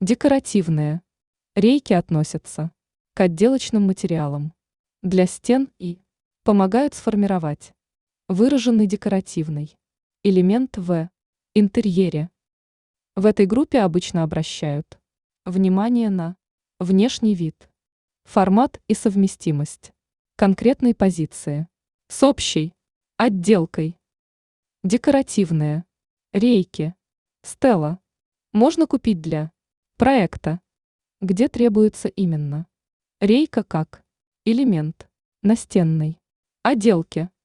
Декоративные. Рейки относятся к отделочным материалам для стен и помогают сформировать выраженный декоративный элемент в интерьере. В этой группе обычно обращают внимание на внешний вид, формат и совместимость конкретной позиции с общей отделкой. Декоративные рейки, стела можно купить для проекта, где требуется именно рейка как элемент настенной отделки.